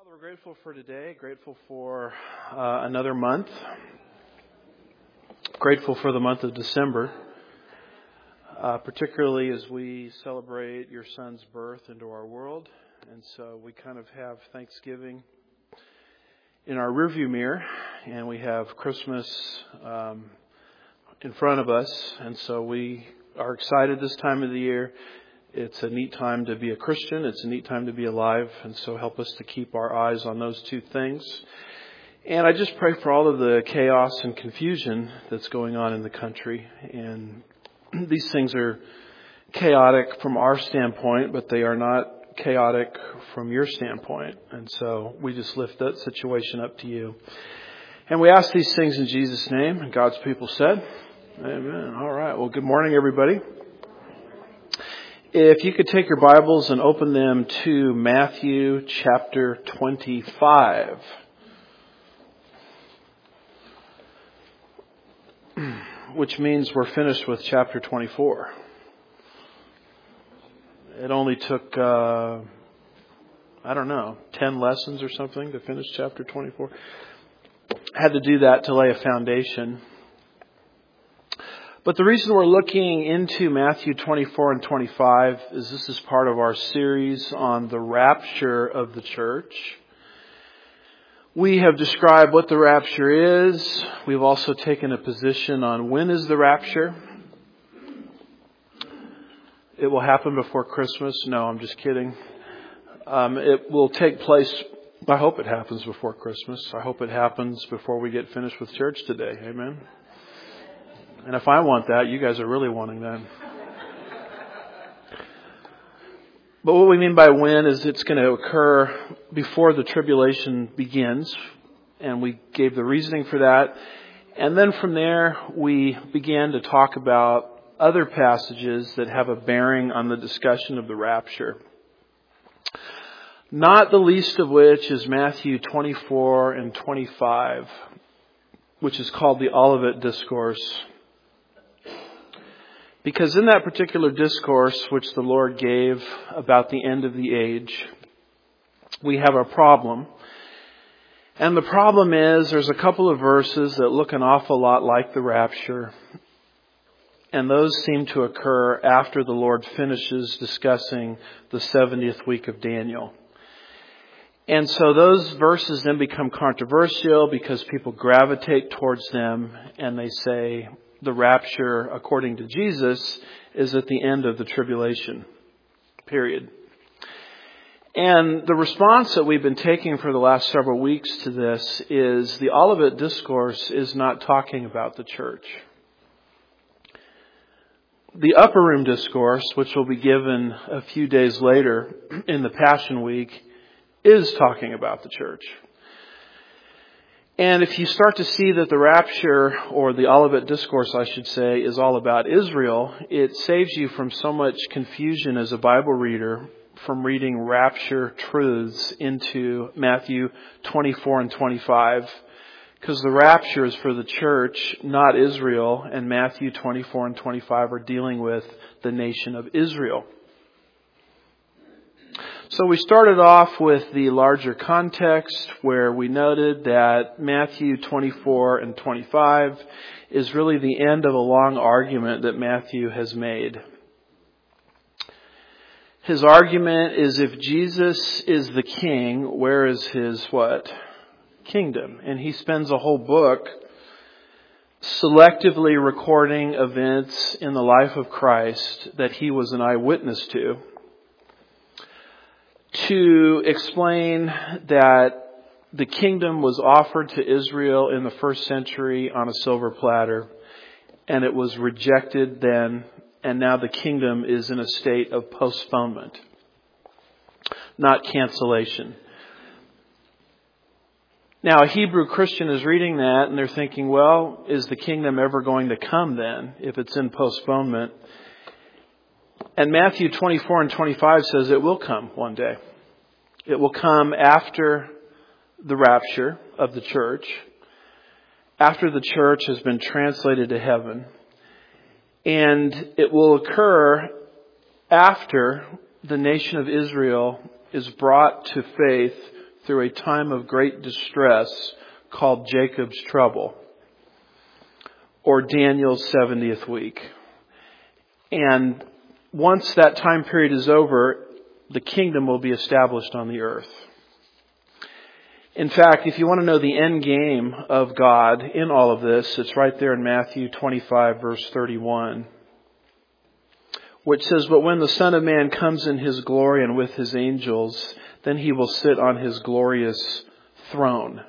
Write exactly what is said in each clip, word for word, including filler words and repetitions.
Father, we're grateful for today, grateful for uh, another month, grateful for the month of December, uh, particularly as we celebrate your son's birth into our world. And so we kind of have Thanksgiving in our rearview mirror, and we have Christmas um, in front of us. And so we are excited this time of the year. It's a neat time to be a Christian. It's a neat time to be alive. And so help us to keep our eyes on those two things. And I just pray for all of the chaos and confusion that's going on in the country. And these things are chaotic from our standpoint, but they are not chaotic from your standpoint. And so we just lift that situation up to you. And we ask these things in Jesus' name. And God's people said, amen. All right. Well, good morning, everybody. If you could take your Bibles and open them to Matthew chapter twenty-five. Which means we're finished with chapter twenty-four. It only took, uh, I don't know, ten lessons or something to finish chapter twenty-four. Had to do that to lay a foundation. But the reason we're looking into Matthew twenty-four and twenty-five is this is part of our series on the rapture of the church. We have described what the rapture is. We've also taken a position on when is the rapture. It will happen before Christmas. No, I'm just kidding. Um, it will take place. I hope it happens before Christmas. I hope it happens before we get finished with church today. Amen. And if I want that, you guys are really wanting that. But what we mean by when is it's going to occur before the tribulation begins. And we gave the reasoning for that. And then from there, we began to talk about other passages that have a bearing on the discussion of the rapture. Not the least of which is Matthew twenty-four and twenty-five, which is called the Olivet Discourse. Because in that particular discourse, which the Lord gave about the end of the age, we have a problem. And the problem is there's a couple of verses that look an awful lot like the rapture. And those seem to occur after the Lord finishes discussing the seventieth week of Daniel. And so those verses then become controversial because people gravitate towards them and they say, the rapture, according to Jesus, is at the end of the tribulation period. And the response that we've been taking for the last several weeks to this is the Olivet Discourse is not talking about the church. The Upper Room Discourse, which will be given a few days later in the Passion Week, is talking about the church. And if you start to see that the rapture, or the Olivet Discourse, I should say, is all about Israel, it saves you from so much confusion as a Bible reader from reading rapture truths into Matthew twenty-four and twenty-five. Because the rapture is for the church, not Israel, and Matthew twenty-four and twenty-five are dealing with the nation of Israel. So we started off with the larger context where we noted that Matthew twenty-four and twenty-five is really the end of a long argument that Matthew has made. His argument is if Jesus is the king, where is his what? Kingdom. And he spends a whole book selectively recording events in the life of Christ that he was an eyewitness to, to explain that the kingdom was offered to Israel in the first century on a silver platter, and it was rejected then, and now the kingdom is in a state of postponement, not cancellation. Now, a Hebrew Christian is reading that, and they're thinking, well, is the kingdom ever going to come then, if it's in postponement? And Matthew twenty-four and twenty-five says it will come one day. It will come after the rapture of the church, after the church has been translated to heaven, and it will occur after the nation of Israel is brought to faith through a time of great distress called Jacob's trouble, or Daniel's seventieth week. And once that time period is over, the kingdom will be established on the earth. In fact, if you want to know the end game of God in all of this, it's right there in Matthew twenty-five, verse thirty-one, which says, "But when the Son of Man comes in his glory and with his angels, then he will sit on his glorious throne."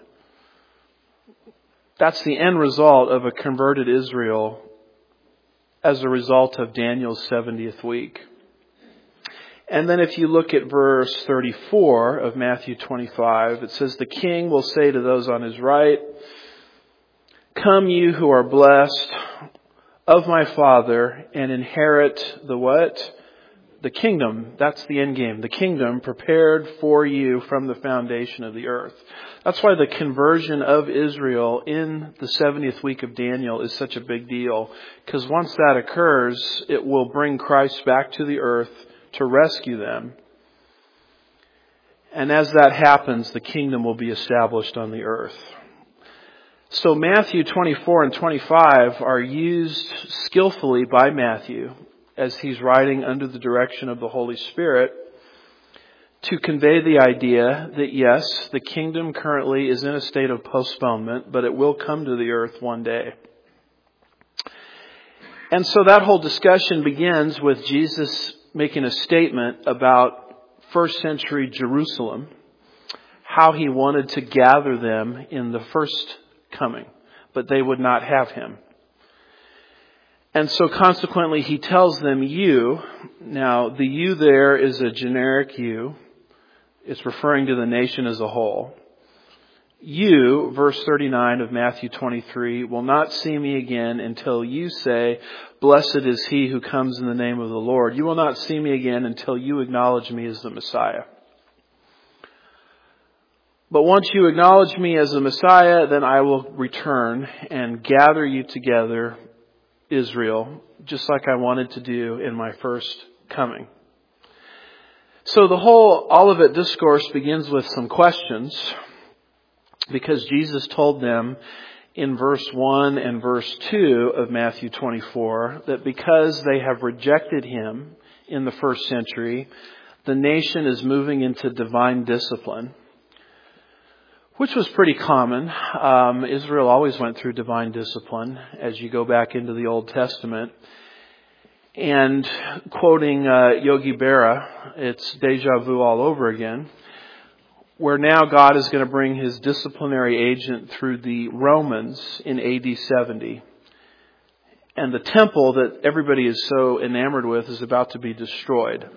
That's the end result of a converted Israel as a result of Daniel's seventieth week. And then if you look at verse thirty-four of Matthew twenty-five, it says, "The king will say to those on his right, 'Come you who are blessed of my Father and inherit the what? The kingdom.'" That's the end game. The kingdom prepared for you from the foundation of the earth. That's why the conversion of Israel in the seventieth week of Daniel is such a big deal. Because once that occurs, it will bring Christ back to the earth to rescue them. And as that happens, the kingdom will be established on the earth. So Matthew twenty-four and twenty-five are used skillfully by Matthew as he's writing under the direction of the Holy Spirit to convey the idea that yes, the kingdom currently is in a state of postponement, but it will come to the earth one day. And so that whole discussion begins with Jesus making a statement about first century Jerusalem, how he wanted to gather them in the first coming, but they would not have him. And so consequently he tells them, "You," now the "you" there is a generic "you." It's referring to the nation as a whole. "You," verse thirty-nine of Matthew twenty-three, "will not see me again until you say, 'Blessed is he who comes in the name of the Lord.' You will not see me again until you acknowledge me as the Messiah. But once you acknowledge me as the Messiah, then I will return and gather you together, Israel, just like I wanted to do in my first coming." So the whole Olivet Discourse begins with some questions, because Jesus told them in verse one and verse two of Matthew twenty-four that because they have rejected him in the first century, the nation is moving into divine discipline, which was pretty common. Um, Israel always went through divine discipline as you go back into the Old Testament. And quoting uh, Yogi Berra, it's deja vu all over again, where now God is going to bring his disciplinary agent through the Romans in A D seventy. And the temple that everybody is so enamored with is about to be destroyed.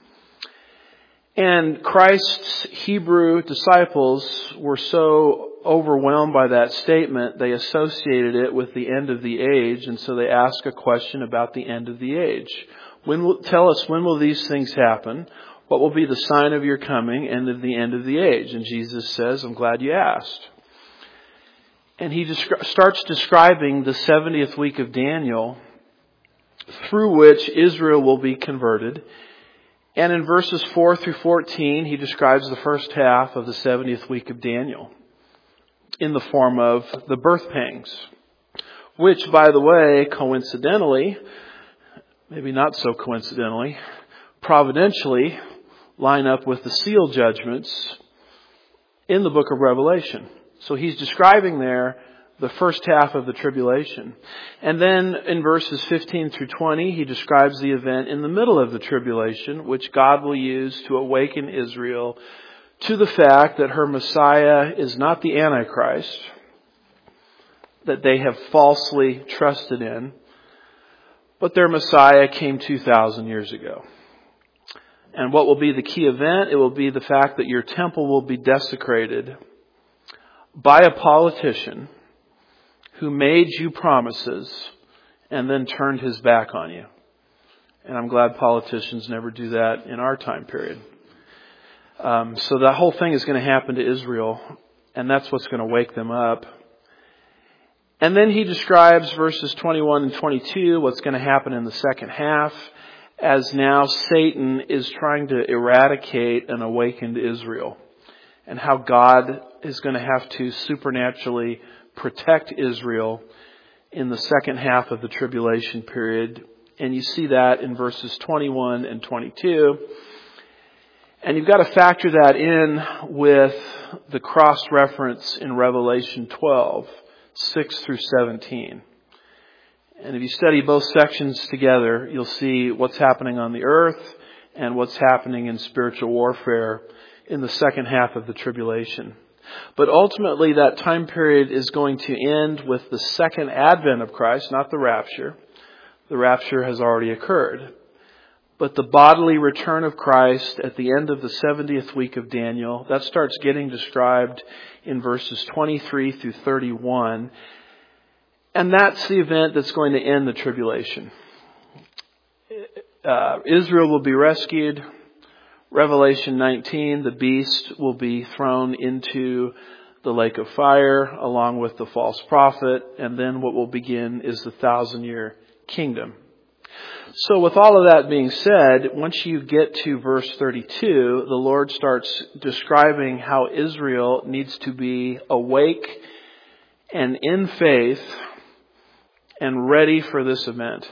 And Christ's Hebrew disciples were so overwhelmed by that statement, they associated it with the end of the age, and so they ask a question about the end of the age. When will, tell us, when will these things happen? What will be the sign of your coming and of the end of the age? And Jesus says, "I'm glad you asked." And he descri- starts describing the seventieth week of Daniel, through which Israel will be converted. And in verses four through fourteen, he describes the first half of the seventieth week of Daniel in the form of the birth pangs, which, by the way, coincidentally, maybe not so coincidentally, providentially line up with the seal judgments in the book of Revelation. So he's describing there the first half of the tribulation. And then in verses fifteen through twenty, he describes the event in the middle of the tribulation, which God will use to awaken Israel to the fact that her Messiah is not the Antichrist that they have falsely trusted in, but their Messiah came two thousand years ago. And what will be the key event? It will be the fact that your temple will be desecrated by a politician who made you promises and then turned his back on you. And I'm glad politicians never do that in our time period. Um, so that whole thing is going to happen to Israel, and that's what's going to wake them up. And then he describes verses twenty-one and twenty-two, what's going to happen in the second half, as now Satan is trying to eradicate an awakened Israel. and how God is going to have to supernaturally protect Israel in the second half of the tribulation period. And you see that in verses twenty-one and twenty-two. And you've got to factor that in with the cross-reference in Revelation twelve, six through seventeen. And if you study both sections together, you'll see what's happening on the earth and what's happening in spiritual warfare in the second half of the tribulation. But ultimately, that time period is going to end with the second advent of Christ, not the rapture. The rapture has already occurred. But the bodily return of Christ at the end of the seventieth week of Daniel, that starts getting described in verses twenty-three through thirty-one. And that's the event that's going to end the tribulation. Uh, Israel will be rescued. Revelation nineteen, the beast will be thrown into the lake of fire along with the false prophet. And then what will begin is the thousand year kingdom. So with all of that being said, once you get to verse thirty-two, the Lord starts describing how Israel needs to be awake and in faith and ready for this event.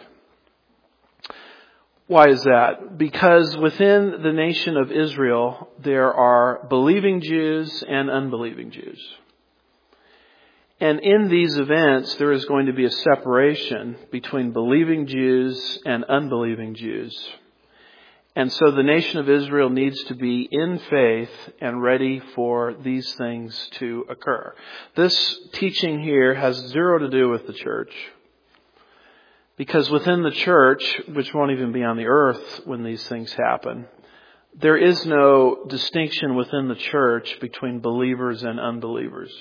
Why is that? Because within the nation of Israel, there are believing Jews and unbelieving Jews. And in these events, there is going to be a separation between believing Jews and unbelieving Jews. And so the nation of Israel needs to be in faith and ready for these things to occur. This teaching here has zero to do with the church. Because within the church, which won't even be on the earth when these things happen, there is no distinction within the church between believers and unbelievers.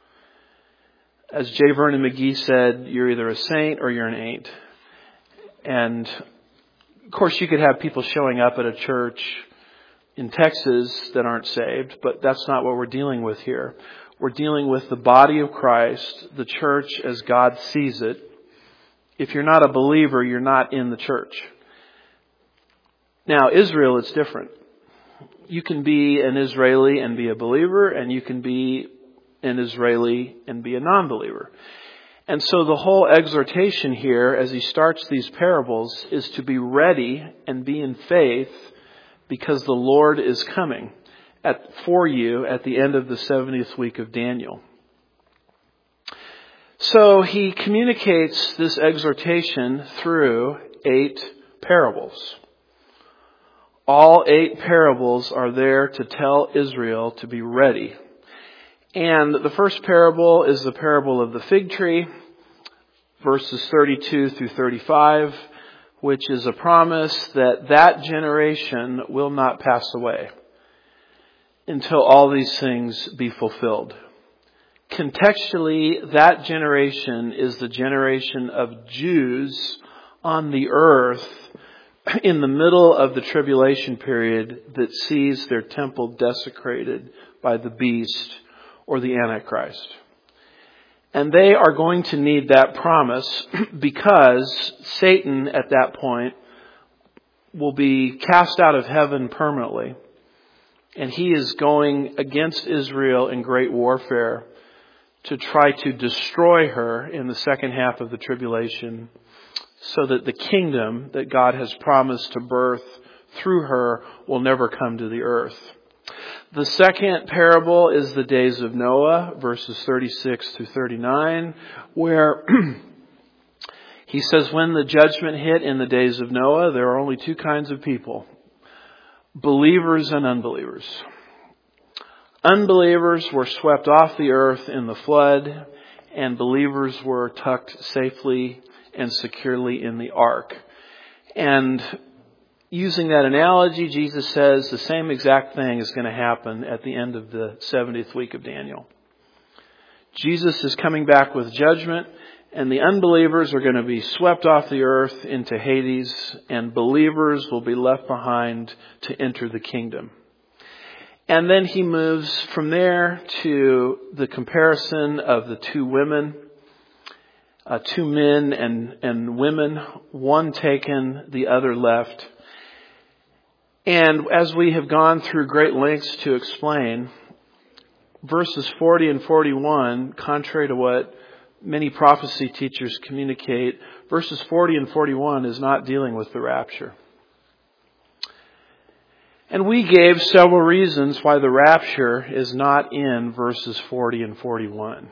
As J. Vernon McGee said, you're either a saint or you're an ain't. And of course you could have people showing up at a church in Texas that aren't saved, but that's not what we're dealing with here. We're dealing with the body of Christ, the church as God sees it. If you're not a believer, you're not in the church. Now, Israel is different. You can be an Israeli and be a believer, and you can be an Israeli and be a non-believer. And so the whole exhortation here, as he starts these parables, is to be ready and be in faith because the Lord is coming at, for you at the end of the seventieth week of Daniel. So he communicates this exhortation through eight parables. All eight parables are there to tell Israel to be ready. And the first parable is the parable of the fig tree, verses thirty-two through thirty-five, which is a promise that that generation will not pass away until all these things be fulfilled. Contextually, that generation is the generation of Jews on the earth in the middle of the tribulation period that sees their temple desecrated by the beast or the Antichrist. And they are going to need that promise because Satan at that point will be cast out of heaven permanently. And he is going against Israel in great warfare to try to destroy her in the second half of the tribulation so that the kingdom that God has promised to birth through her will never come to the earth. The second parable is the days of Noah, verses thirty-six through thirty-nine, where he says when the judgment hit in the days of Noah, there are only two kinds of people, believers and unbelievers. Unbelievers were swept off the earth in the flood, and believers were tucked safely and securely in the ark. And using that analogy, Jesus says the same exact thing is going to happen at the end of the seventieth week of Daniel. Jesus is coming back with judgment, and the unbelievers are going to be swept off the earth into Hades, and believers will be left behind to enter the kingdom. And then he moves from there to the comparison of the two women, uh, two men and, and women, one taken, the other left. And as we have gone through great lengths to explain, verses forty and forty-one, contrary to what many prophecy teachers communicate, verses forty and forty-one is not dealing with the rapture. And we gave several reasons why the rapture is not in verses forty and forty-one.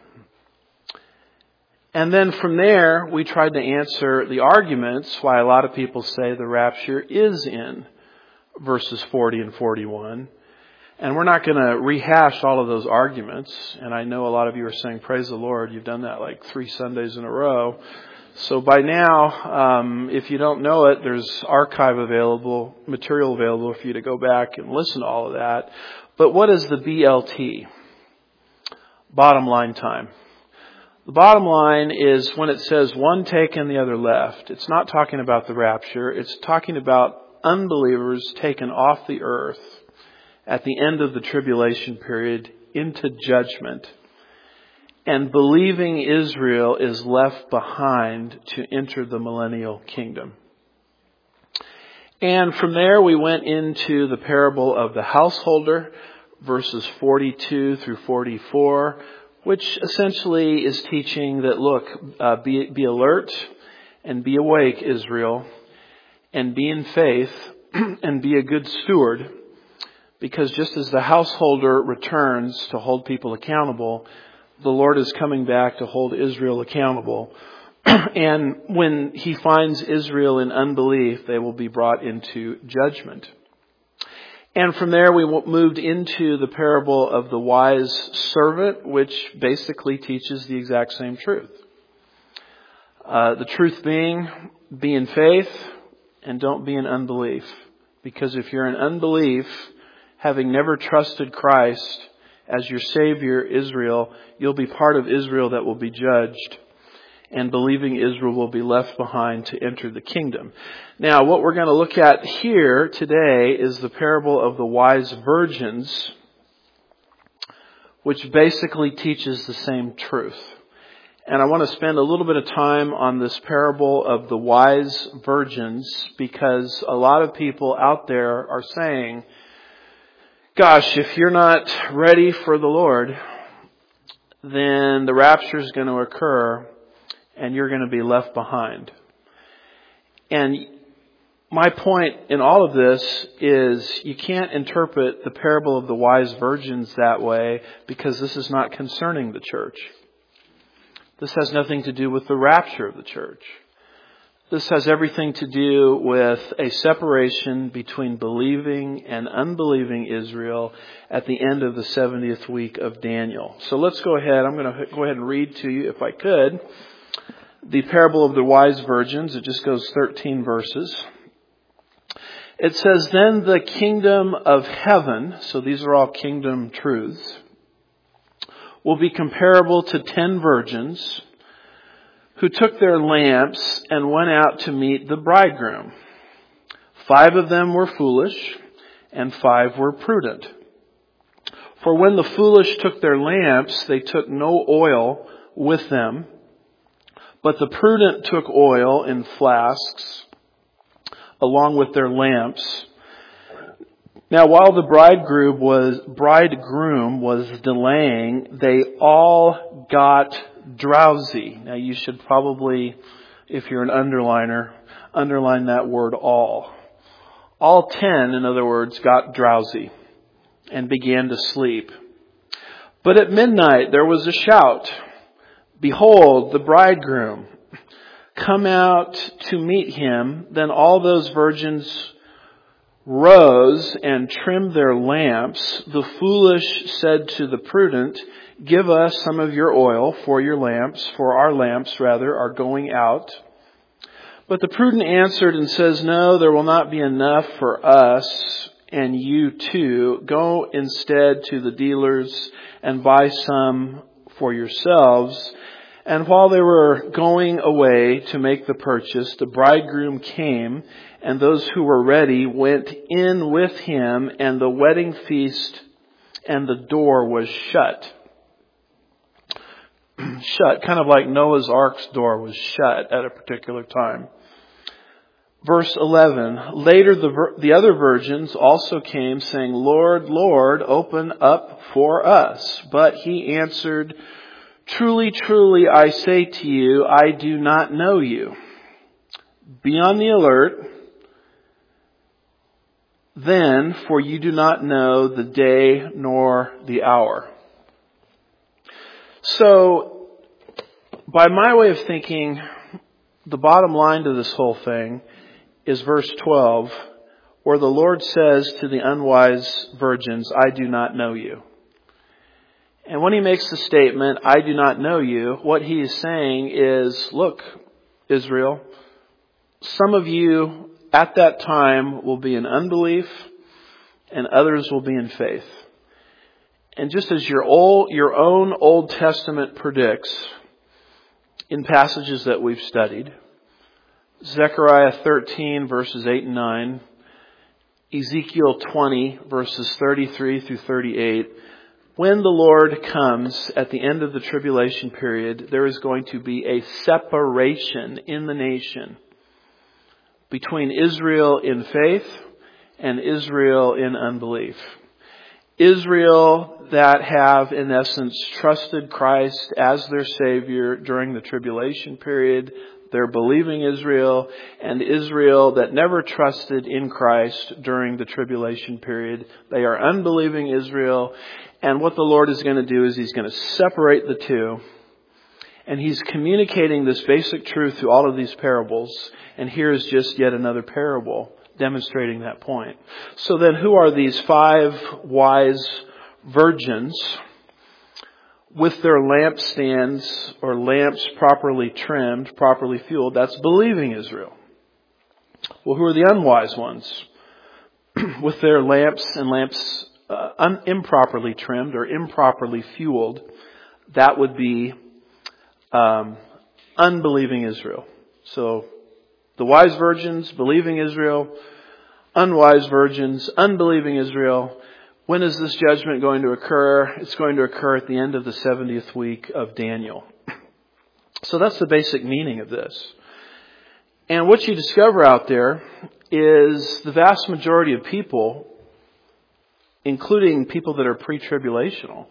And then from there, we tried to answer the arguments why a lot of people say the rapture is in verses forty and forty-one. And we're not going to rehash all of those arguments. And I know a lot of you are saying, praise the Lord, you've done that like three Sundays in a row. So by now, um, if you don't know it, there's archive available, material available for you to go back and listen to all of that. But what is the B L T? Bottom line time. The bottom line is when it says one taken, the other left. It's not talking about the rapture. It's talking about unbelievers taken off the earth at the end of the tribulation period into judgment. And believing Israel is left behind to enter the millennial kingdom. And from there we went into the parable of the householder, verses forty-two through forty-four, which essentially is teaching that, look, uh, be, be alert and be awake, Israel, and be in faith and be a good steward. Because just as the householder returns to hold people accountable, the Lord is coming back to hold Israel accountable. And when He finds Israel in unbelief, they will be brought into judgment. And from there we moved into the parable of the wise servant, which basically teaches the exact same truth. Uh, the truth being, be in faith and don't be in unbelief. Because if you're in unbelief, having never trusted Christ as your Savior, Israel, you'll be part of Israel that will be judged. And believing Israel will be left behind to enter the kingdom. Now, what we're going to look at here today is the parable of the wise virgins, which basically teaches the same truth. And I want to spend a little bit of time on this parable of the wise virgins because a lot of people out there are saying, gosh, if you're not ready for the Lord, then the rapture is going to occur and you're going to be left behind. And my point in all of this is you can't interpret the parable of the wise virgins that way because this is not concerning the church. This has nothing to do with the rapture of the church. This has everything to do with a separation between believing and unbelieving Israel at the end of the seventieth week of Daniel. So let's go ahead. I'm going to go ahead and read to you, if I could, the parable of the wise virgins. It just goes thirteen verses. It says, then the kingdom of heaven, so these are all kingdom truths, will be comparable to ten virgins who took their lamps and went out to meet the bridegroom. Five of them were foolish, and five were prudent. For when the foolish took their lamps, they took no oil with them, but the prudent took oil in flasks along with their lamps. Now, while the bridegroom was, bridegroom was delaying, they all got drowsy. Now, you should probably, if you're an underliner, underline that word all. All ten, in other words, got drowsy and began to sleep. But at midnight there was a shout, behold, the bridegroom, come out to meet him. Then all those virgins rose and trimmed their lamps. The foolish said to the prudent, give us some of your oil for your lamps, for our lamps rather are going out. But the prudent answered and says, no, there will not be enough for us and you too. Go instead to the dealers and buy some for yourselves. And while they were going away to make the purchase, the bridegroom came, and those who were ready went in with him, and the wedding feast and the door was shut. Shut, kind of like Noah's Ark's door was shut at a particular time. Verse eleven, later the, vir- the other virgins also came, saying, Lord, Lord, open up for us. But he answered, Truly, truly, I say to you, I do not know you. Be on the alert, then, for you do not know the day nor the hour. So, by my way of thinking, the bottom line to this whole thing is verse twelve, where the Lord says to the unwise virgins, I do not know you. And when he makes the statement, I do not know you, what he is saying is, look, Israel, some of you at that time will be in unbelief and others will be in faith. And just as your old, your own Old Testament predicts in passages that we've studied, Zechariah thirteen verses eight and nine, Ezekiel twenty verses thirty-three through thirty-eight, when the Lord comes at the end of the tribulation period, there is going to be a separation in the nation between Israel in faith and Israel in unbelief. Israel that have, in essence, trusted Christ as their Savior during the tribulation period, they're believing Israel, and Israel that never trusted in Christ during the tribulation period. They are unbelieving Israel, and what the Lord is going to do is He's going to separate the two, and He's communicating this basic truth through all of these parables, and here's just yet another parable demonstrating that point. So then who are these five wise virgins with their lampstands or lamps properly trimmed, properly fueled? That's believing Israel. Well, who are the unwise ones? With their lamps and lamps uh, un- improperly trimmed or improperly fueled, that would be um, unbelieving Israel. So the wise virgins, believing Israel, unwise virgins, unbelieving Israel. When is this judgment going to occur? It's going to occur at the end of the seventieth week of Daniel. So that's the basic meaning of this. And what you discover out there is the vast majority of people, including people that are pre-tribulational,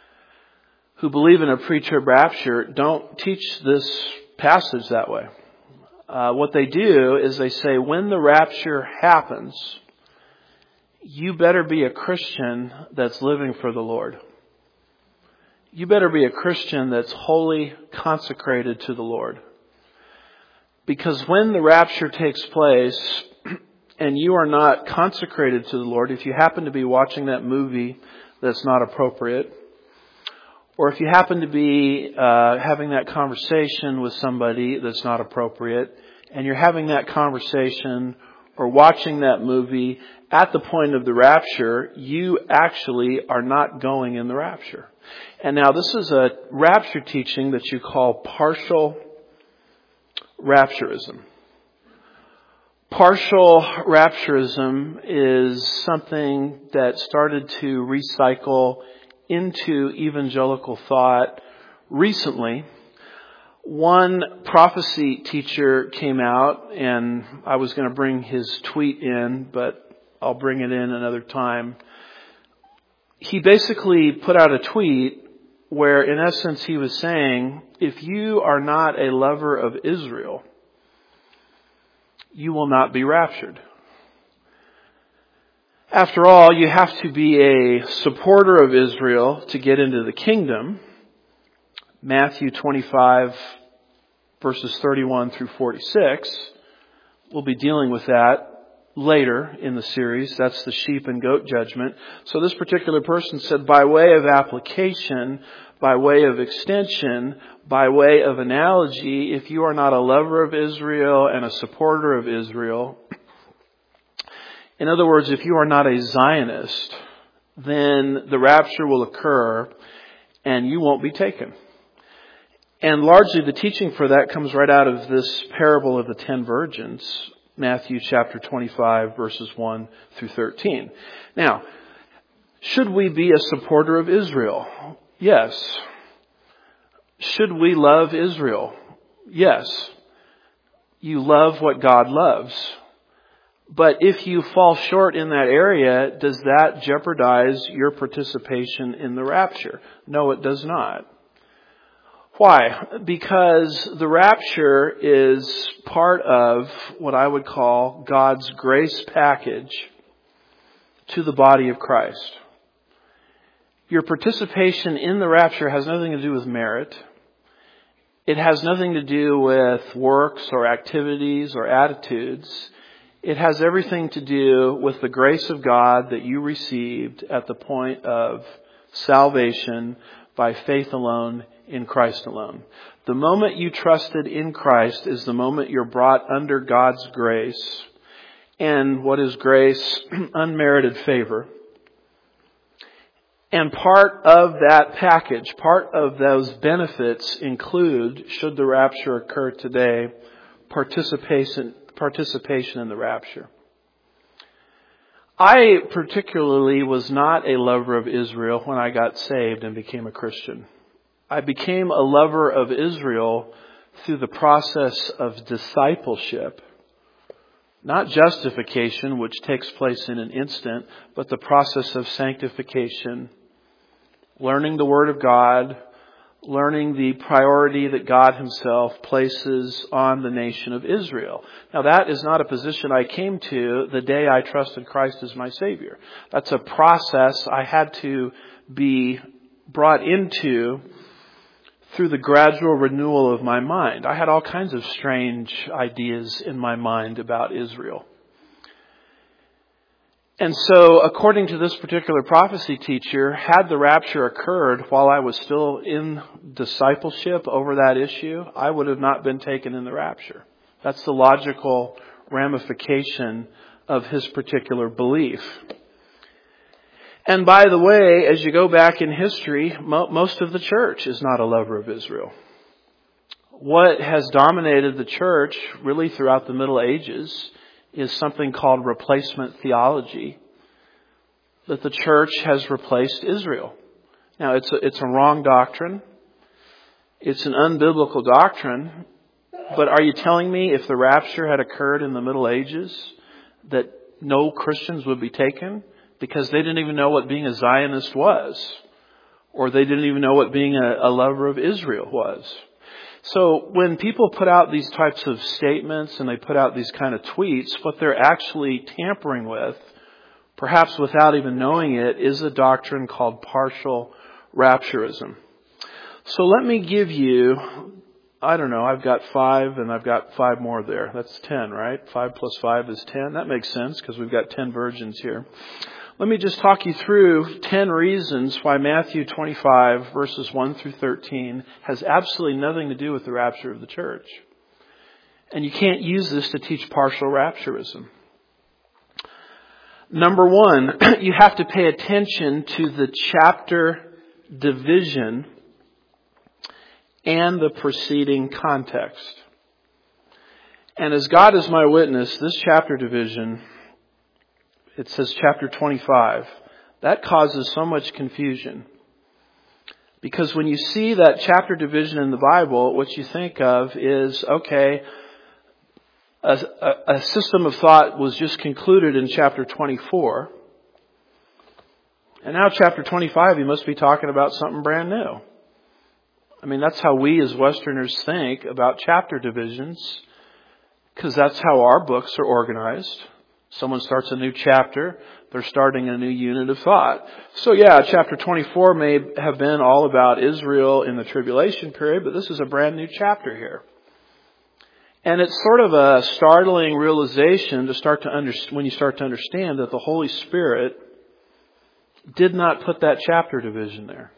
who believe in a pre-trib rapture, don't teach this passage that way. Uh, what they do is they say, when the rapture happens, you better be a Christian that's living for the Lord. You better be a Christian that's wholly consecrated to the Lord. Because when the rapture takes place and you are not consecrated to the Lord, if you happen to be watching that movie that's not appropriate, or if you happen to be uh, having that conversation with somebody that's not appropriate, and you're having that conversation or watching that movie at the point of the rapture, you actually are not going in the rapture. And now this is a rapture teaching that you call partial rapturism. Partial rapturism is something that started to recycle into evangelical thought recently. One prophecy teacher came out, and I was going to bring his tweet in, but I'll bring it in another time. He basically put out a tweet where, in essence, he was saying, if you are not a lover of Israel, you will not be raptured. After all, you have to be a supporter of Israel to get into the kingdom. Matthew twenty-five, verses thirty-one through forty-six. We'll be dealing with that later in the series. That's the sheep and goat judgment. So this particular person said, by way of application, by way of extension, by way of analogy, if you are not a lover of Israel and a supporter of Israel, in other words, if you are not a Zionist, then the rapture will occur and you won't be taken. And largely the teaching for that comes right out of this parable of the ten virgins, Matthew chapter twenty-five, verses one through thirteen. Now, should we be a supporter of Israel? Yes. Should we love Israel? Yes. you love what God loves. But if you fall short in that area, does that jeopardize your participation in the rapture? No, it does not. Why? Because the rapture is part of what I would call God's grace package to the body of Christ. Your participation in the rapture has nothing to do with merit. It has nothing to do with works or activities or attitudes. It has everything to do with the grace of God that you received at the point of salvation by faith alone in Christ alone. The moment you trusted in Christ is the moment you're brought under God's grace. And what is grace? Unmerited favor. And part of that package, part of those benefits include, should the rapture occur today, participation participation in the rapture. I particularly was not a lover of Israel when I got saved and became a Christian. I became a lover of Israel through the process of discipleship. Not justification, which takes place in an instant, but the process of sanctification. Learning the Word of God, learning the priority that God Himself places on the nation of Israel. Now that is not a position I came to the day I trusted Christ as my Savior. That's a process I had to be brought into through the gradual renewal of my mind. I had all kinds of strange ideas in my mind about Israel. And so, according to this particular prophecy teacher, had the rapture occurred while I was still in discipleship over that issue, I would have not been taken in the rapture. That's the logical ramification of his particular belief. And by the way, as you go back in history, mo- most of the church is not a lover of Israel. What has dominated the church really throughout the Middle Ages is something called replacement theology. That the church has replaced Israel. Now, it's a, it's a wrong doctrine. It's an unbiblical doctrine. But are you telling me if the rapture had occurred in the Middle Ages that no Christians would be taken? Because they didn't even know what being a Zionist was. Or they didn't even know what being a, a lover of Israel was. So when people put out these types of statements and they put out these kind of tweets, what they're actually tampering with, perhaps without even knowing it, is a doctrine called partial rapturism. So let me give you, I don't know, I've got five and I've got five more there. That's ten, right? Five plus five is ten. That makes sense because we've got ten virgins here. Let me just talk you through ten reasons why Matthew twenty-five verses one through thirteen has absolutely nothing to do with the rapture of the church. And you can't use this to teach partial rapturism. Number one, you have to pay attention to the chapter division and the preceding context. And as God is my witness, this chapter division, it says chapter twenty-five. That causes so much confusion. Because when you see that chapter division in the Bible, what you think of is, okay, a, a, a system of thought was just concluded in chapter twenty-four. And now chapter twenty-five, you must be talking about something brand new. I mean, that's how we as Westerners think about chapter divisions. Because that's how our books are organized. Someone starts a new chapter, they're starting a new unit of thought. So yeah, chapter twenty-four may have been all about Israel in the tribulation period, but this is a brand new chapter here. And it's sort of a startling realization to start to understand, when you start to understand that the Holy Spirit did not put that chapter division there.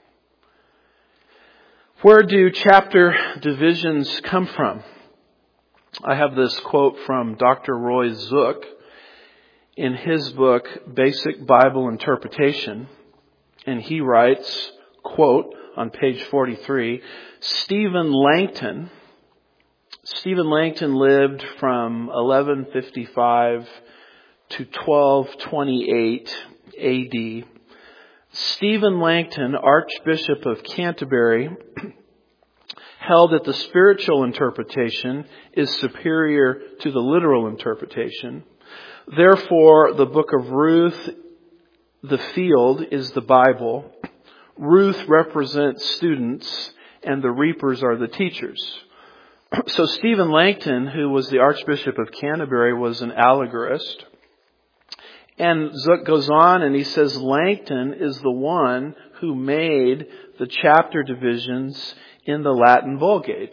Where do chapter divisions come from? I have this quote from Doctor Roy Zook in his book, Basic Bible Interpretation. And he writes, quote, on page forty-three, Stephen Langton, Stephen Langton lived from eleven fifty-five to twelve twenty-eight A D. Stephen Langton, Archbishop of Canterbury, held that the spiritual interpretation is superior to the literal interpretation. Therefore, the book of Ruth, the field, is the Bible. Ruth represents students, and the reapers are the teachers. So Stephen Langton, who was the Archbishop of Canterbury, was an allegorist. And Zook goes on and he says Langton is the one who made the chapter divisions in the Latin Vulgate.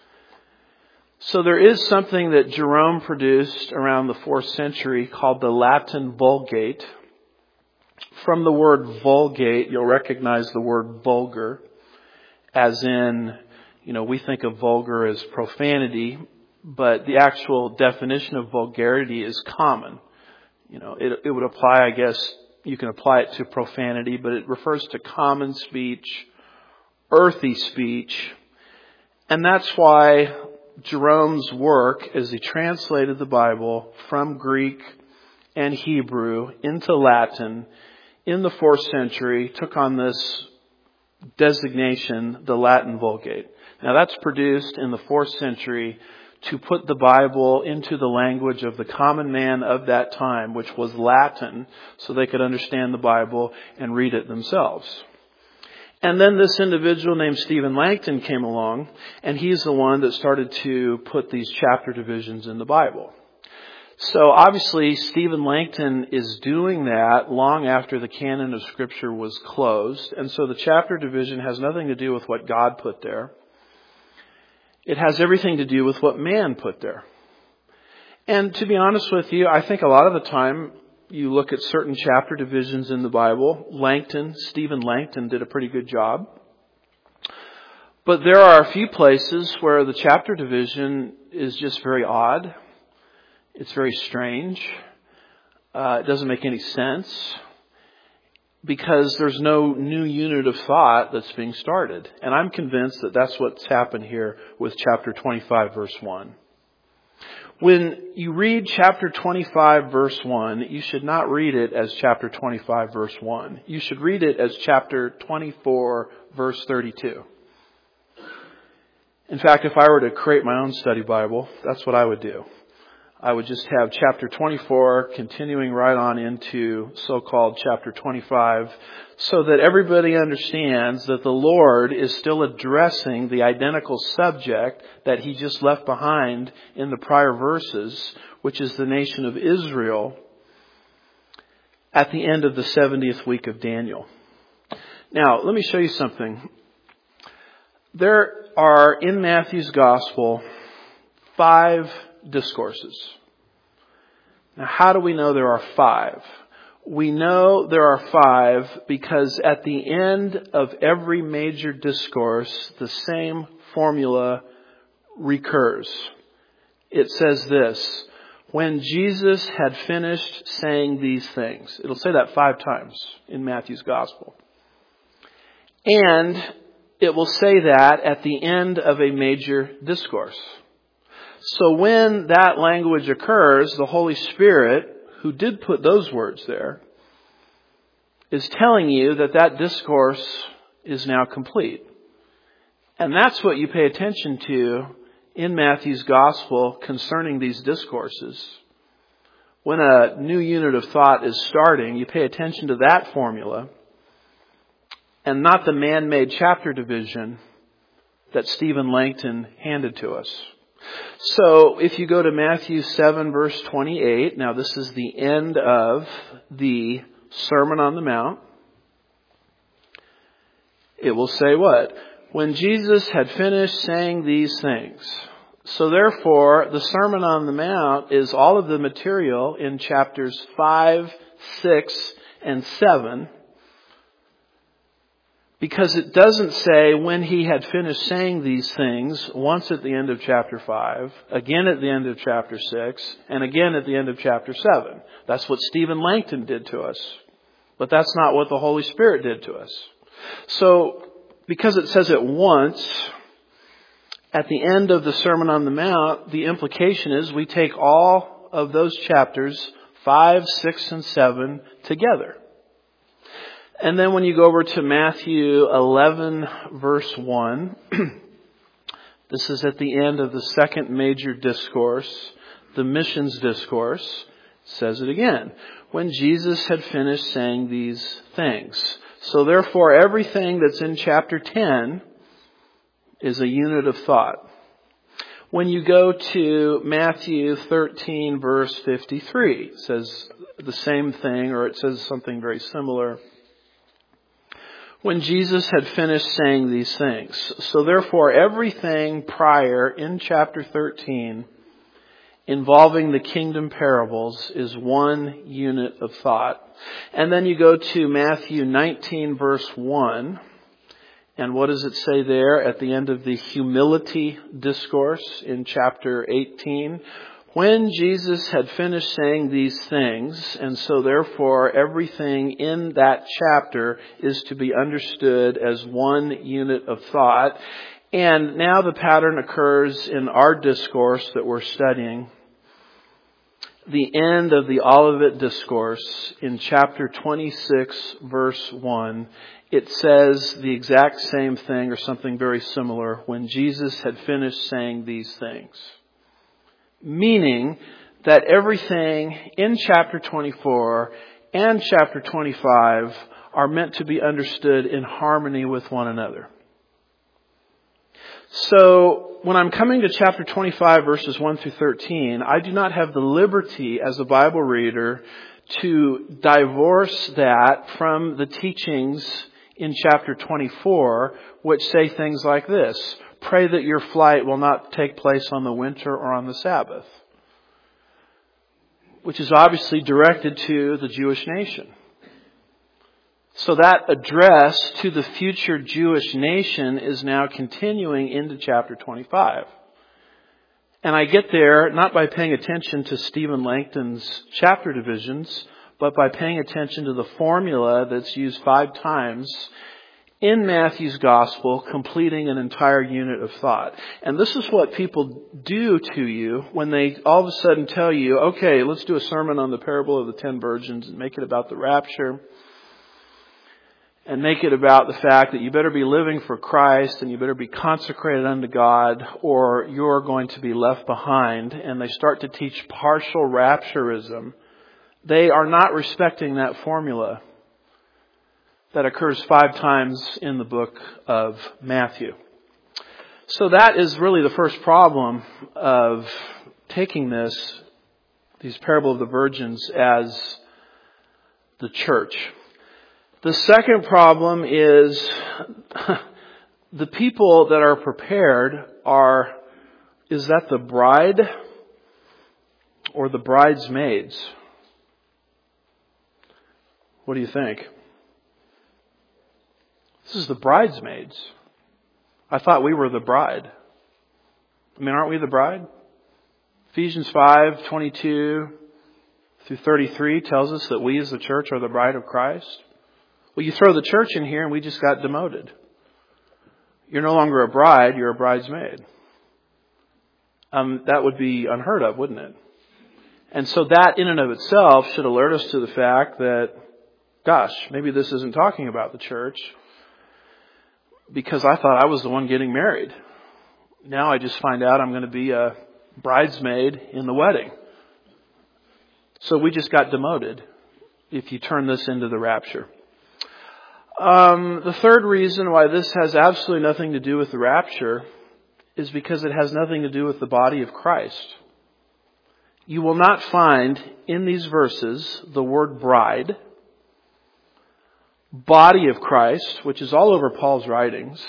So there is something that Jerome produced around the fourth century called the Latin Vulgate. From the word vulgate, you'll recognize the word vulgar, as in, you know, we think of vulgar as profanity, but the actual definition of vulgarity is common. You know, it, it would apply, I guess, you can apply it to profanity, but it refers to common speech, earthy speech. And that's why Jerome's work, as he translated the Bible from Greek and Hebrew into Latin in the fourth century, took on this designation, the Latin Vulgate. Now that's produced in the fourth century to put the Bible into the language of the common man of that time, which was Latin, so they could understand the Bible and read it themselves. And then this individual named Stephen Langton came along, and he's the one that started to put these chapter divisions in the Bible. So obviously Stephen Langton is doing that long after the canon of Scripture was closed, and so the chapter division has nothing to do with what God put there. It has everything to do with what man put there. And to be honest with you, I think a lot of the time you look at certain chapter divisions in the Bible. Langton, Stephen Langton did a pretty good job. But there are a few places where the chapter division is just very odd. It's very strange. Uh, it doesn't make any sense, because there's no new unit of thought that's being started. And I'm convinced that that's what's happened here with chapter twenty-five, verse one. When you read chapter twenty-five, verse one, you should not read it as chapter twenty-five, verse one. You should read it as chapter twenty-four, verse thirty-two. In fact, if I were to create my own study Bible, that's what I would do. I would just have chapter twenty-four continuing right on into so-called chapter twenty-five, so that everybody understands that the Lord is still addressing the identical subject that He just left behind in the prior verses, which is the nation of Israel, at the end of the seventieth week of Daniel. Now, let me show you something. There are, in Matthew's Gospel, five discourses. Now, how do we know there are five? We know there are five because at the end of every major discourse, the same formula recurs. It says this: when Jesus had finished saying these things. It'll say that five times in Matthew's Gospel. And it will say that at the end of a major discourse. So when that language occurs, the Holy Spirit, who did put those words there, is telling you that that discourse is now complete. And that's what you pay attention to in Matthew's Gospel concerning these discourses. When a new unit of thought is starting, you pay attention to that formula and not the man-made chapter division that Stephen Langton handed to us. So if you go to Matthew seven, verse twenty-eight, now this is the end of the Sermon on the Mount. It will say what? When Jesus had finished saying these things. So therefore, the Sermon on the Mount is all of the material in chapters five, six, and seven. Because it doesn't say when he had finished saying these things once at the end of chapter five, again at the end of chapter six, and again at the end of chapter seven. That's what Stephen Langton did to us. But that's not what the Holy Spirit did to us. So, because it says it once at the end of the Sermon on the Mount, the implication is we take all of those chapters, five, six, and seven, together. And then when you go over to Matthew eleven, verse one, This is at the end of the second major discourse, the missions discourse. It says it again. When Jesus had finished saying these things. So therefore, everything that's in chapter ten is a unit of thought. When you go to Matthew thirteen, verse fifty-three, it says the same thing, or it says something very similar. When Jesus had finished saying these things. So therefore, everything prior in chapter thirteen involving the kingdom parables is one unit of thought. And then you go to Matthew nineteen, verse one. And what does it say there at the end of the humility discourse in chapter eighteen? When Jesus had finished saying these things, and so therefore everything in that chapter is to be understood as one unit of thought. And now the pattern occurs in our discourse that we're studying. The end of the Olivet Discourse in chapter twenty-six, verse one, it says the exact same thing or something very similar when Jesus had finished saying these things. Meaning that everything in chapter twenty-four and chapter twenty-five are meant to be understood in harmony with one another. So when I'm coming to chapter twenty-five, verses one through thirteen, I do not have the liberty as a Bible reader to divorce that from the teachings in chapter twenty-four, which say things like this. Pray that your flight will not take place on the winter or on the Sabbath. Which is obviously directed to the Jewish nation. So that address to the future Jewish nation is now continuing into chapter twenty-five. And I get there not by paying attention to Stephen Langton's chapter divisions, but by paying attention to the formula that's used five times in Matthew's gospel, completing an entire unit of thought. And this is what people do to you when they all of a sudden tell you, okay, let's do a sermon on the parable of the ten virgins and make it about the rapture. And make it about the fact that you better be living for Christ and you better be consecrated unto God or you're going to be left behind. And they start to teach partial rapturism. They are not respecting that formula that occurs five times in the book of Matthew. So that is really the first problem of taking this, these parable of the virgins as the church. The second problem is the people that are prepared are, is that the bride or the bridesmaids? What do you think? This is the bridesmaids. I thought we were the bride. I mean, aren't we the bride? Ephesians five, twenty-two through thirty-three tells us that we as the church are the bride of Christ. Well, you throw the church in here and we just got demoted. You're no longer a bride, you're a bridesmaid. Um, that would be unheard of, wouldn't it? And so that in and of itself should alert us to the fact that, gosh, maybe this isn't talking about the church because I thought I was the one getting married. Now I just find out I'm going to be a bridesmaid in the wedding. So we just got demoted if you turn this into the rapture. Um, the third reason why this has absolutely nothing to do with the rapture is because it has nothing to do with the body of Christ. You will not find in these verses the word bride, body of Christ, which is all over Paul's writings,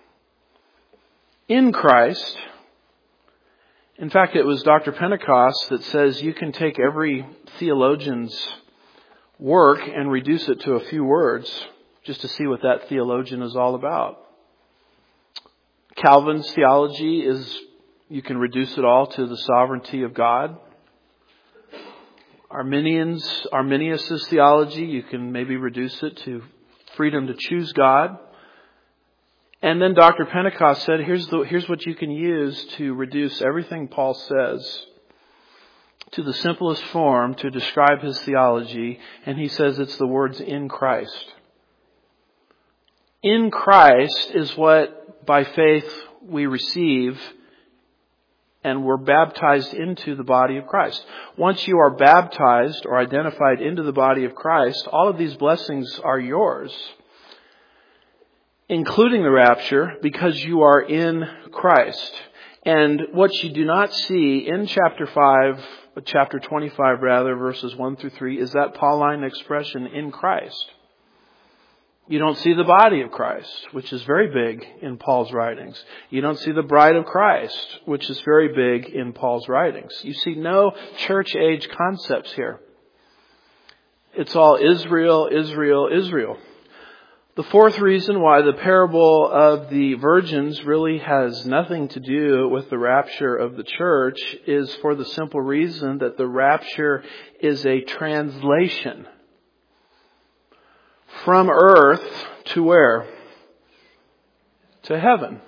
in Christ. In fact, it was Doctor Pentecost that says you can take every theologian's work and reduce it to a few words just to see what that theologian is all about. Calvin's theology is, you can reduce it all to the sovereignty of God. Arminians, Arminius' theology, you can maybe reduce it to freedom to choose God. And then Doctor Pentecost said, here's the, here's what you can use to reduce everything Paul says to the simplest form to describe his theology. And he says it's the words in Christ. In Christ is what by faith we receive and we're baptized into the body of Christ. Once you are baptized or identified into the body of Christ, all of these blessings are yours, including the rapture, because you are in Christ. And what you do not see in chapter five, chapter twenty-five rather, verses one through three, is that Pauline expression, in Christ. You don't see the body of Christ, which is very big in Paul's writings. You don't see the bride of Christ, which is very big in Paul's writings. You see no church age concepts here. It's all Israel, Israel, Israel. The fourth reason why the parable of the virgins really has nothing to do with the rapture of the church is for the simple reason that the rapture is a translation from earth to where? To heaven.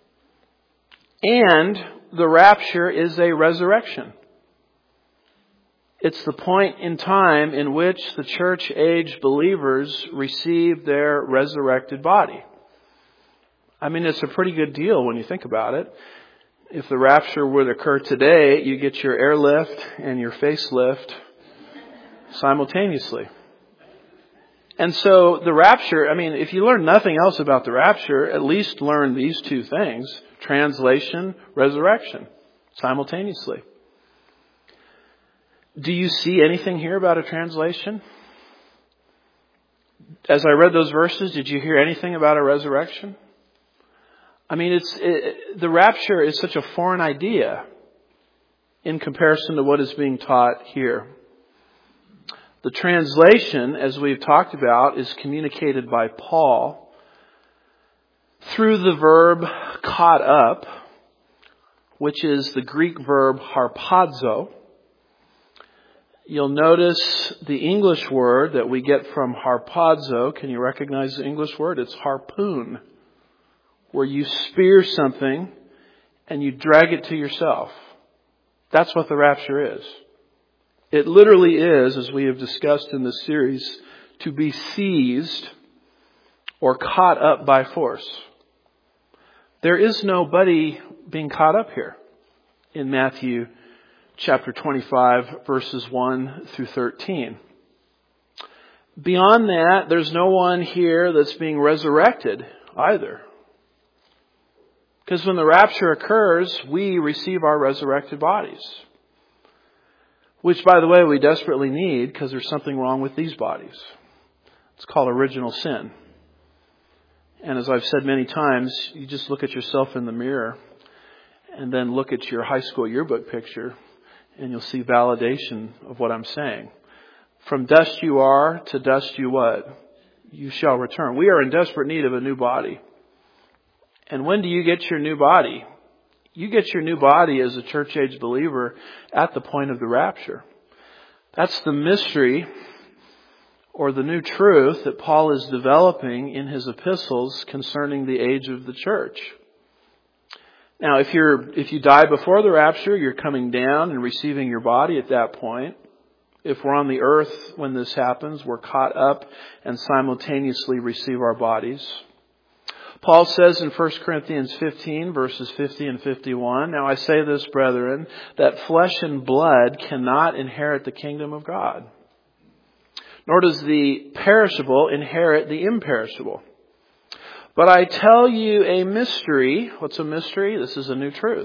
And the rapture is a resurrection. It's the point in time in which the church age believers receive their resurrected body. I mean, it's a pretty good deal when you think about it. If the rapture would occur today, you get your airlift and your facelift simultaneously. And so the rapture, I mean, if you learn nothing else about the rapture, at least learn these two things: translation, resurrection, simultaneously. Do you see anything here about a translation? As I read those verses, did you hear anything about a resurrection? I mean, it's it, the rapture is such a foreign idea in comparison to what is being taught here. The translation, as we've talked about, is communicated by Paul through the verb caught up, which is the Greek verb harpazo. You'll notice the English word that we get from harpazo. Can you recognize the English word? It's harpoon, where you spear something and you drag it to yourself. That's what the rapture is. It literally is, as we have discussed in this series, to be seized or caught up by force. There is nobody being caught up here in Matthew chapter twenty-five, verses one through thirteen. Beyond that, there's no one here that's being resurrected either. Because when the rapture occurs, we receive our resurrected bodies. Which, by the way, we desperately need because there's something wrong with these bodies. It's called original sin. And as I've said many times, you just look at yourself in the mirror and then look at your high school yearbook picture and you'll see validation of what I'm saying. From dust you are, to dust you what? You shall return. We are in desperate need of a new body. And when do you get your new body? You get your new body as a church age believer at the point of the rapture. That's the mystery or the new truth that Paul is developing in his epistles concerning the age of the church. Now, if you're if you die before the rapture, you're coming down and receiving your body at that point. If we're on the earth when this happens, we're caught up and simultaneously receive our bodies. Paul says in First Corinthians fifteen, verses fifty and fifty-one, "Now I say this, brethren, that flesh and blood cannot inherit the kingdom of God, nor does the perishable inherit the imperishable. But I tell you a mystery." What's a mystery? This is a new truth.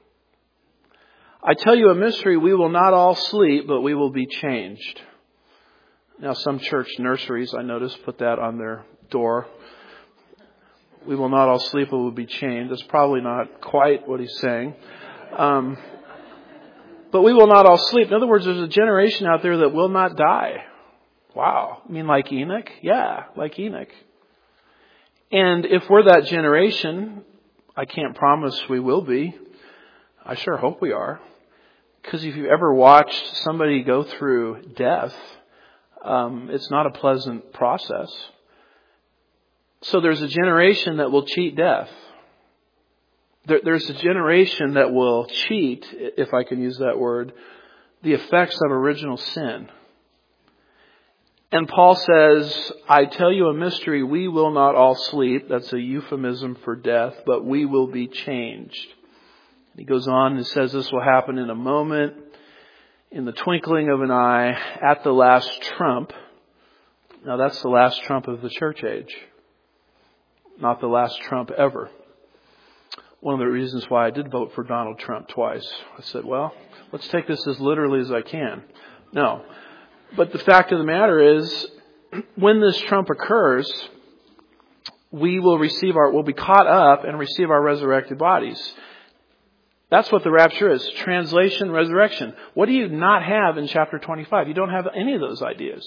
"I tell you a mystery, we will not all sleep, but we will be changed." Now some church nurseries, I noticed, put that on their door. We will not all sleep, but will be changed. That's probably not quite what he's saying. Um, but we will not all sleep. In other words, there's a generation out there that will not die. Wow. I mean, like Enoch? Yeah, like Enoch. And if we're that generation, I can't promise we will be. I sure hope we are. Because if you've ever watched somebody go through death, um, it's not a pleasant process. So there's a generation that will cheat death. There, there's a generation that will cheat, if I can use that word, the effects of original sin. And Paul says, I tell you a mystery, we will not all sleep. That's a euphemism for death, but we will be changed. He goes on and says this will happen in a moment, in the twinkling of an eye, at the last trump. Now that's the last trump of the church age. Not the last trump ever. One of the reasons why I did vote for Donald Trump twice. I said, well, let's take this as literally as I can. No. But the fact of the matter is, when this trump occurs, we will receive our, we'll be caught up and receive our resurrected bodies. That's what the rapture is. Translation, resurrection. What do you not have in chapter twenty-five? You don't have any of those ideas.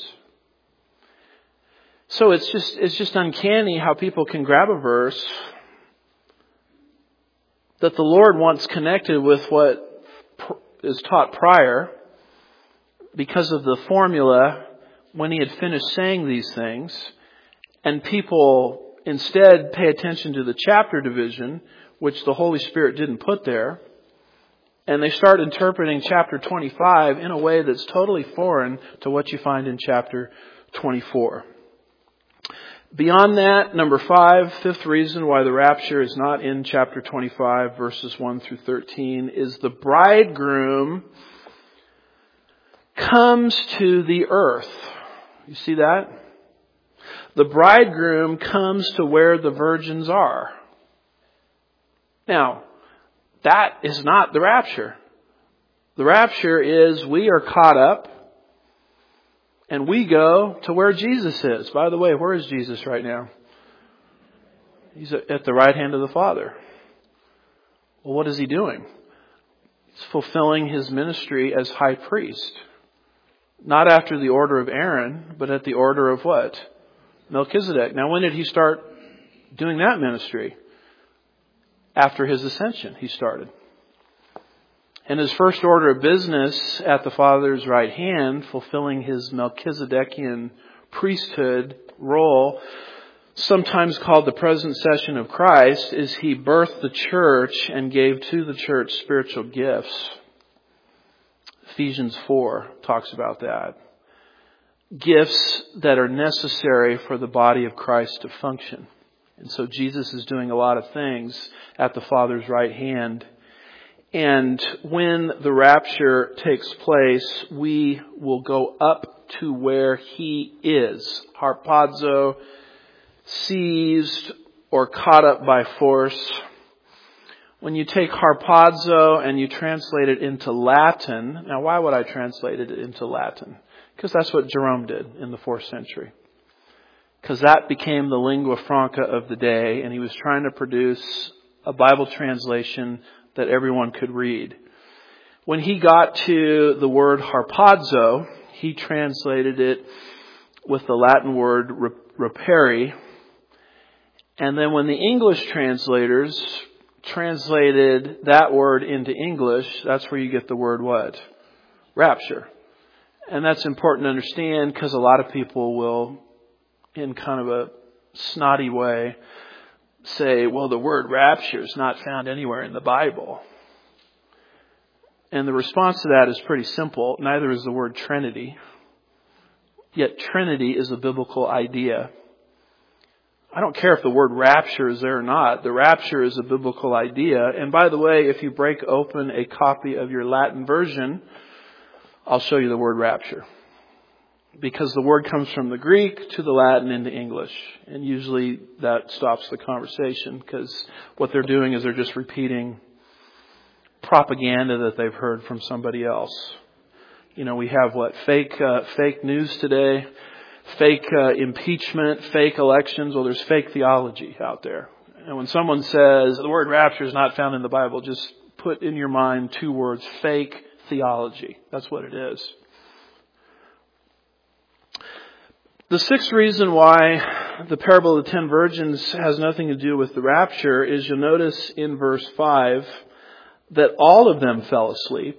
So it's just, it's just uncanny how people can grab a verse that the Lord wants connected with what is taught prior, because of the formula when he had finished saying these things, and people instead pay attention to the chapter division, which the Holy Spirit didn't put there, and they start interpreting chapter twenty-five in a way that's totally foreign to what you find in chapter twenty-four. Beyond that, number five, fifth reason why the rapture is not in chapter twenty-five, verses one through thirteen, is the bridegroom comes to the earth. You see that? The bridegroom comes to where the virgins are. Now, that is not the rapture. The rapture is we are caught up and we go to where Jesus is. By the way, where is Jesus right now? He's at the right hand of the Father. Well, what is he doing? He's fulfilling his ministry as high priest. Not after the order of Aaron, but at the order of what? Melchizedek. Now, when did he start doing that ministry? After his ascension, he started. And his first order of business at the Father's right hand, fulfilling his Melchizedekian priesthood role, sometimes called the present session of Christ, is he birthed the church and gave to the church spiritual gifts. Ephesians four talks about that. Gifts that are necessary for the body of Christ to function. And so Jesus is doing a lot of things at the Father's right hand. And when the rapture takes place, we will go up to where he is. Harpazo, seized or caught up by force. When you take harpazo and you translate it into Latin, now why would I translate it into Latin? Because that's what Jerome did in the fourth century. Because that became the lingua franca of the day, and he was trying to produce a Bible translation that everyone could read. When he got to the word harpazo, he translated it with the Latin word reperi. And then when the English translators translated that word into English, that's where you get the word what? Rapture. And that's important to understand because a lot of people will, in kind of a snotty way, say, well, the word rapture is not found anywhere in the Bible. And the response to that is pretty simple. Neither is the word Trinity. Yet Trinity is a biblical idea. I don't care if the word rapture is there or not. The rapture is a biblical idea. And by the way, if you break open a copy of your Latin version, I'll show you the word rapture. Because the word comes from the Greek to the Latin into English. And usually that stops the conversation because what they're doing is they're just repeating propaganda that they've heard from somebody else. You know, we have what? Fake, uh, fake news today. Fake uh, impeachment, fake elections. Well, there's fake theology out there. And when someone says the word rapture is not found in the Bible, just put in your mind two words, fake theology. That's what it is. The sixth reason why the parable of the ten virgins has nothing to do with the rapture is you'll notice in verse five that all of them fell asleep.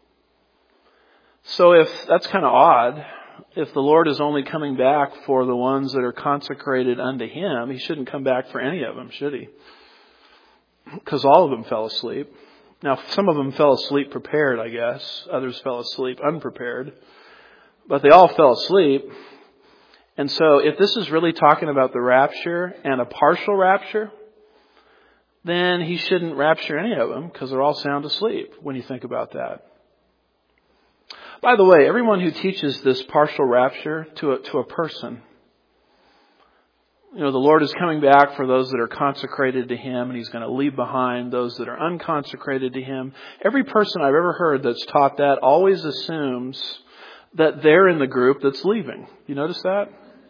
So if that's kind of odd, if the Lord is only coming back for the ones that are consecrated unto him, he shouldn't come back for any of them, should he? Because all of them fell asleep. Now, some of them fell asleep prepared, I guess. Others fell asleep unprepared. But they all fell asleep. And so if this is really talking about the rapture and a partial rapture, then he shouldn't rapture any of them because they're all sound asleep when you think about that. By the way, everyone who teaches this partial rapture to a, to a person, you know, the Lord is coming back for those that are consecrated to Him, and He's going to leave behind those that are unconsecrated to Him. Every person I've ever heard that's taught that always assumes that they're in the group that's leaving. You notice that?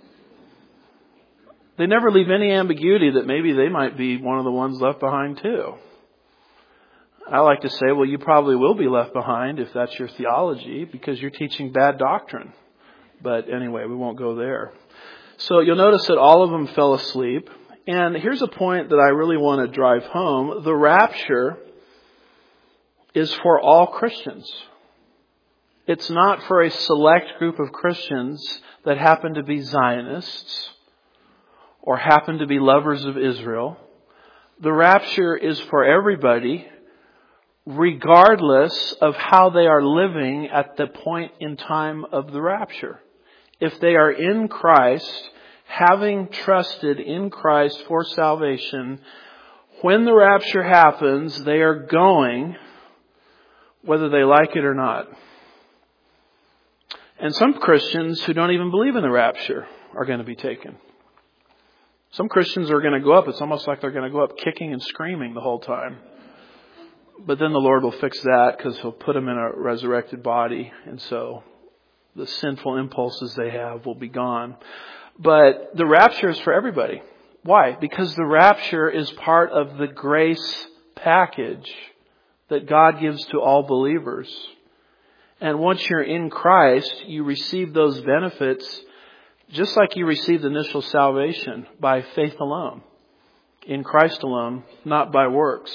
They never leave any ambiguity that maybe they might be one of the ones left behind too. I like to say, well, you probably will be left behind if that's your theology because you're teaching bad doctrine. But anyway, we won't go there. So you'll notice that all of them fell asleep. And here's a point that I really want to drive home. The rapture is for all Christians. It's not for a select group of Christians that happen to be Zionists or happen to be lovers of Israel. The rapture is for everybody, regardless of how they are living at the point in time of the rapture. If they are in Christ, having trusted in Christ for salvation, when the rapture happens, they are going, whether they like it or not. And some Christians who don't even believe in the rapture are going to be taken. Some Christians are going to go up. It's almost like they're going to go up kicking and screaming the whole time. But then the Lord will fix that because He'll put them in a resurrected body. And so the sinful impulses they have will be gone. But the rapture is for everybody. Why? Because the rapture is part of the grace package that God gives to all believers. And once you're in Christ, you receive those benefits just like you received initial salvation by faith alone, in Christ alone, not by works.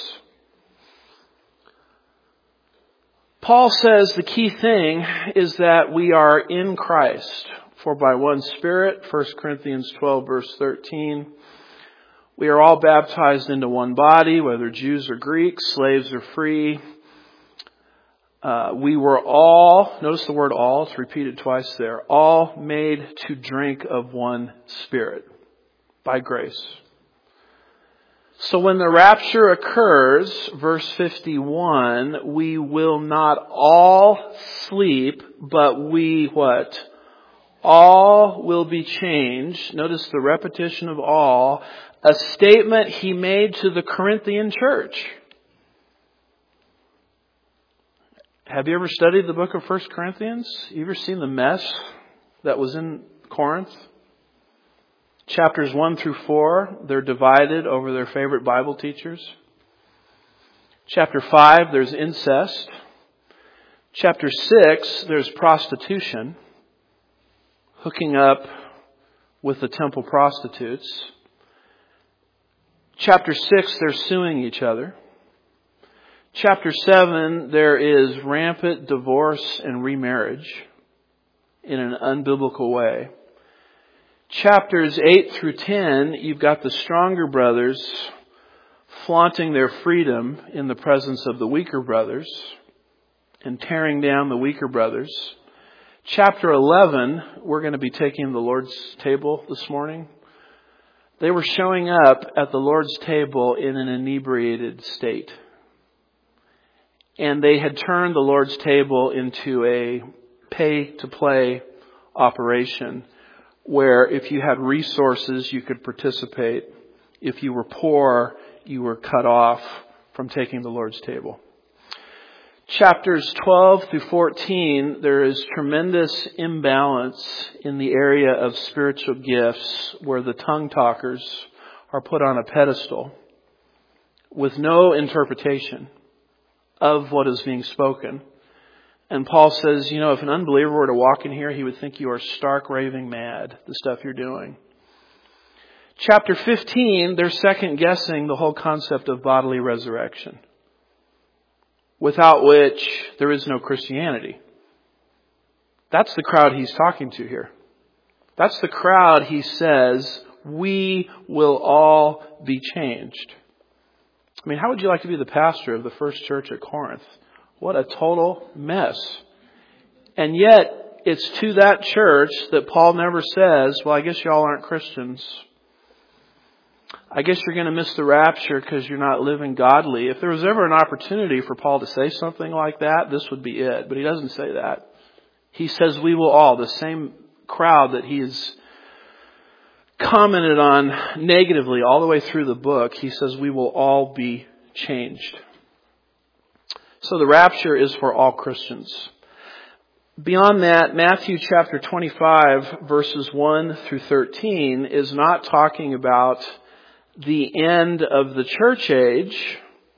Paul says the key thing is that we are in Christ. For by one Spirit, First Corinthians twelve verse thirteen, we are all baptized into one body, whether Jews or Greeks, slaves or free. Uh, we were all, notice the word all, it's repeated twice there, all made to drink of one Spirit by grace. So when the rapture occurs, verse fifty-one, we will not all sleep, but we what? All will be changed. Notice the repetition of all, a statement he made to the Corinthian church. Have you ever studied the book of First Corinthians? You ever seen the mess that was in Corinth? Chapters one through four, they're divided over their favorite Bible teachers. Chapter five, there's incest. Chapter six, there's prostitution, hooking up with the temple prostitutes. Chapter six, they're suing each other. Chapter seven, there is rampant divorce and remarriage in an unbiblical way. Chapters eight through ten, you've got the stronger brothers flaunting their freedom in the presence of the weaker brothers and tearing down the weaker brothers. Chapter eleven, we're going to be taking the Lord's table this morning. They were showing up at the Lord's table in an inebriated state. And they had turned the Lord's table into a pay-to-play operation where if you had resources, you could participate. If you were poor, you were cut off from taking the Lord's table. Chapters twelve through fourteen, there is tremendous imbalance in the area of spiritual gifts where the tongue talkers are put on a pedestal with no interpretation of what is being spoken. And Paul says, you know, if an unbeliever were to walk in here, he would think you are stark raving mad, the stuff you're doing. Chapter fifteen, they're second guessing the whole concept of bodily resurrection, without which there is no Christianity. That's the crowd he's talking to here. That's the crowd he says, we will all be changed. I mean, how would you like to be the pastor of the first church at Corinth? What a total mess. And yet, it's to that church that Paul never says, well, I guess y'all aren't Christians. I guess you're going to miss the rapture because you're not living godly. If there was ever an opportunity for Paul to say something like that, this would be it. But he doesn't say that. He says we will all, the same crowd that he's commented on negatively all the way through the book, he says we will all be changed. So the rapture is for all Christians. Beyond that, Matthew chapter twenty-five, verses one through thirteen is not talking about the end of the church age,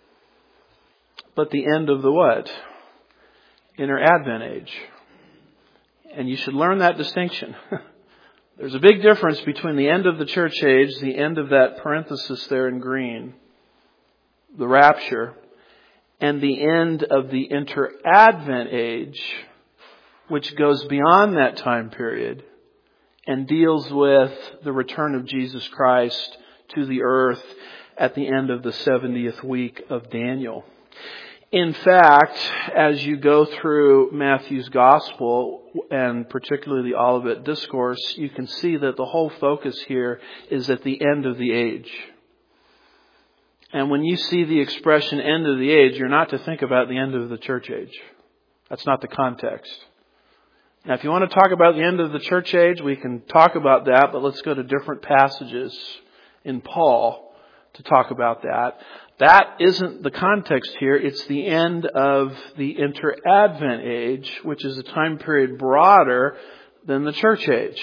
but the end of the what? Inner Advent age. And you should learn that distinction. There's a big difference between the end of the church age, the end of that parenthesis there in green, the rapture, and the end of the inter-Advent age, which goes beyond that time period and deals with the return of Jesus Christ to the earth at the end of the seventieth week of Daniel. In fact, as you go through Matthew's Gospel, and particularly the Olivet Discourse, you can see that the whole focus here is at the end of the age. And when you see the expression end of the age, you're not to think about the end of the church age. That's not the context. Now, if you want to talk about the end of the church age, we can talk about that, but let's go to different passages in Paul to talk about that. That isn't the context here. It's the end of the inter-Advent age, which is a time period broader than the church age.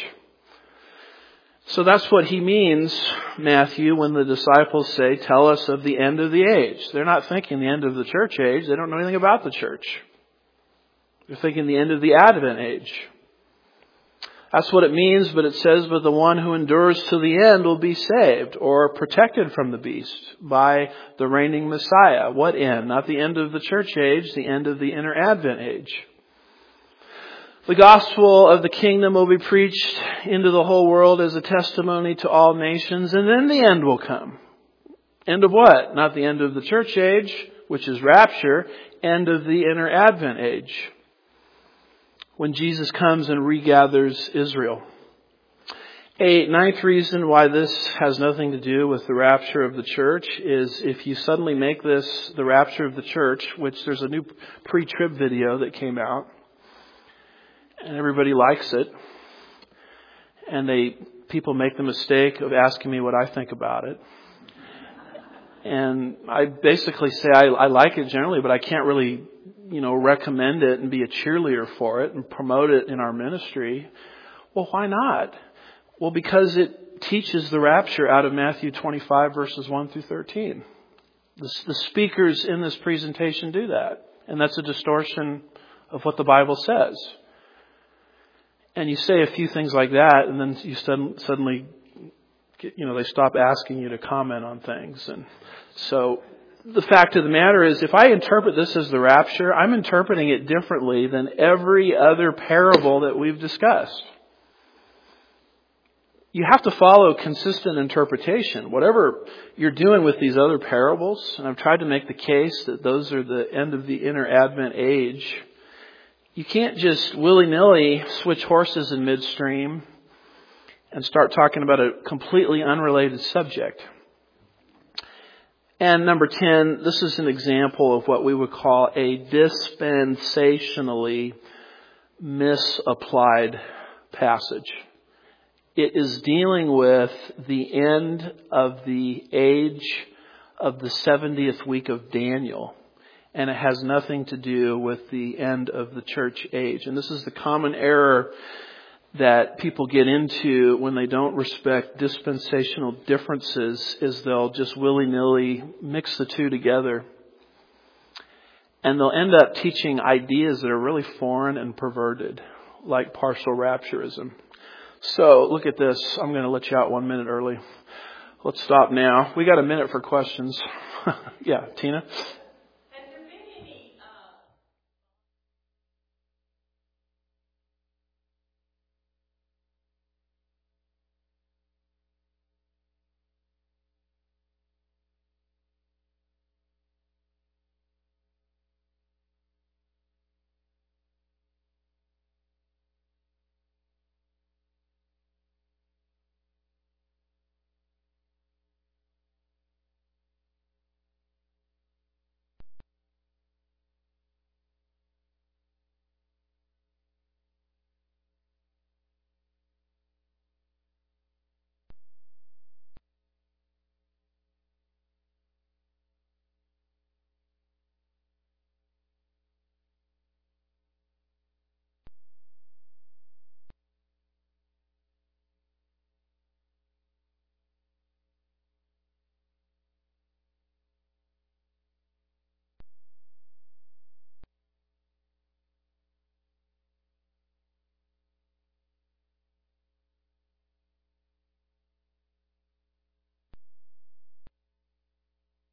So that's what he means, Matthew, when the disciples say, tell us of the end of the age. They're not thinking the end of the church age. They don't know anything about the church. They're thinking the end of the Advent age. That's what it means, but it says, but the one who endures to the end will be saved or protected from the beast by the reigning Messiah. What end? Not the end of the church age, the end of the inner Advent age. The gospel of the kingdom will be preached into the whole world as a testimony to all nations, and then the end will come. End of what? Not the end of the church age, which is rapture, end of the inner Advent age, when Jesus comes and regathers Israel. A ninth reason why this has nothing to do with the rapture of the church is if you suddenly make this the rapture of the church, which there's a new pre-trib video that came out, and everybody likes it, and they people make the mistake of asking me what I think about it. And I basically say I, I like it generally, but I can't really, you know, recommend it and be a cheerleader for it and promote it in our ministry. Well, why not? Well, because it teaches the rapture out of Matthew twenty-five, verses one through thirteen. The, the speakers in this presentation do that. And that's a distortion of what the Bible says. And you say a few things like that, and then you suddenly, you know, they stop asking you to comment on things. And so the fact of the matter is, if I interpret this as the rapture, I'm interpreting it differently than every other parable that we've discussed. You have to follow consistent interpretation. Whatever you're doing with these other parables, and I've tried to make the case that those are the end of the inner Advent age, you can't just willy-nilly switch horses in midstream and start talking about a completely unrelated subject. And number ten, this is an example of what we would call a dispensationally misapplied passage. It is dealing with the end of the age of the seventieth week of Daniel. And it has nothing to do with the end of the church age. And this is the common error that people get into when they don't respect dispensational differences, is they'll just willy-nilly mix the two together. And they'll end up teaching ideas that are really foreign and perverted, like partial rapturism. So look at this. I'm going to let you out one minute early. Let's stop now. We got a minute for questions. Yeah, Tina?